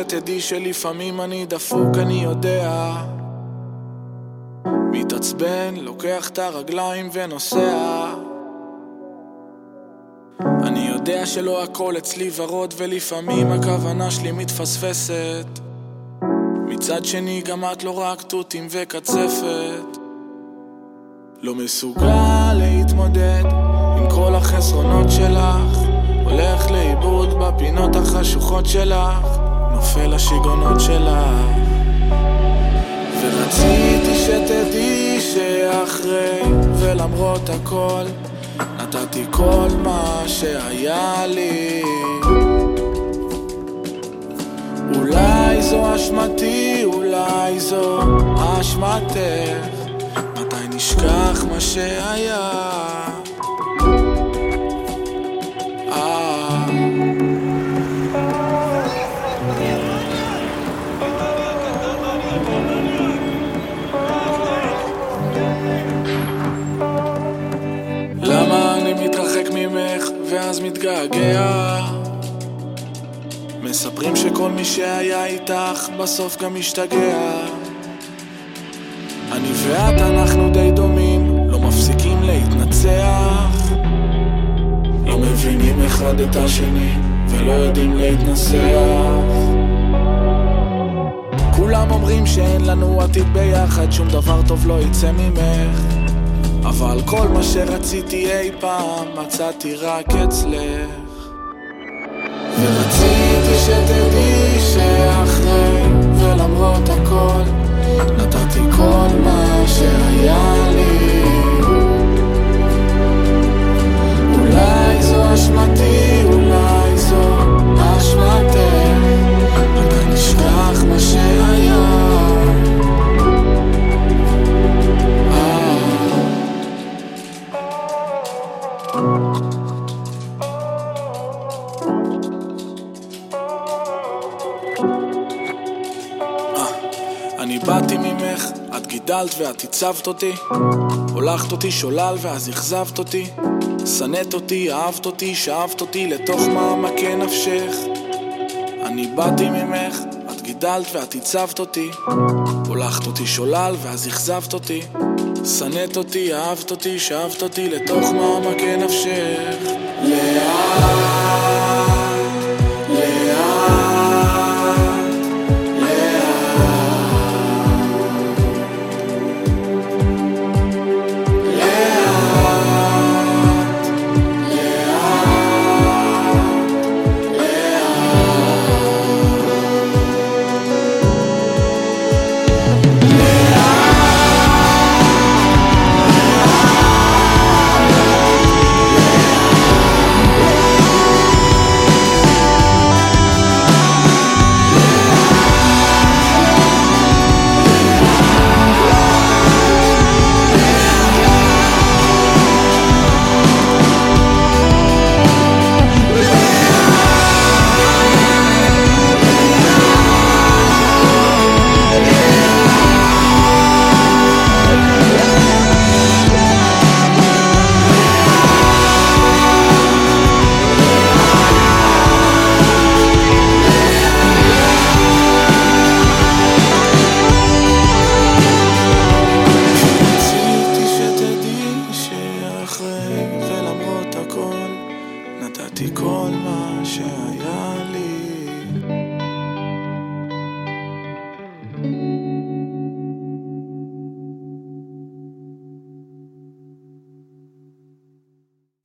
שתדעי שלפעמים אני דפוק, אני יודע. מתעצבן, לוקח את הרגליים ונוסע. אני יודע שלא הכל אצלי ורוד, ולפעמים הכוונה שלי מתפספסת. מצד שני גם את לא רק תותים וקצפת. לא מסוגל להתמודד עם כל החסרונות שלך, הולך לאיבוד בפינות החשוכות שלך, נופל לשיגעונות שלך. ורציתי שתדעי שאחרי ולמרות הכל נתתי כל מה שהיה לי. אולי זו אשמתי, אולי זו אשמתך, מתי נשכח מה שהיה. למה אני מתרחק ממך ואז מתגעגע? מספרים שכל מי שהיה איתך בסוף גם משתגע. אני ואת אנחנו די דומים, לא מפסיקים להתנצח, לא מבינים אחד את השני ולא יודעים להתנסח. כולם אומרים שאין לנו עתיד ביחד, שום דבר טוב לא יצא ממך, אבל כל מה שרציתי אי פעם מצאתי רק אצלך. ורציתי שתדעי שאחרי ולמרות הכל נתתי כל מה שהיה לי. אולי זו אשמתי, אולי זו אשמתך, מתי נשכח מה שהיה. אני באתי ממך, את גידלת ואת הצבת אותי, הולכת אותי שולל ואז אכזבת אותי, שנאת אותי, אהבת אותי, שאהבת אותי לתוך מעמקי נפשך. אני באתי ממך, את גידלת ואת הצבת אותי, הולכת אותי שולל ואז אכזבת אותי, שנאת אותי, אהבת אותי, שאהבת אותי לתוך מעמקי נפשך. לאט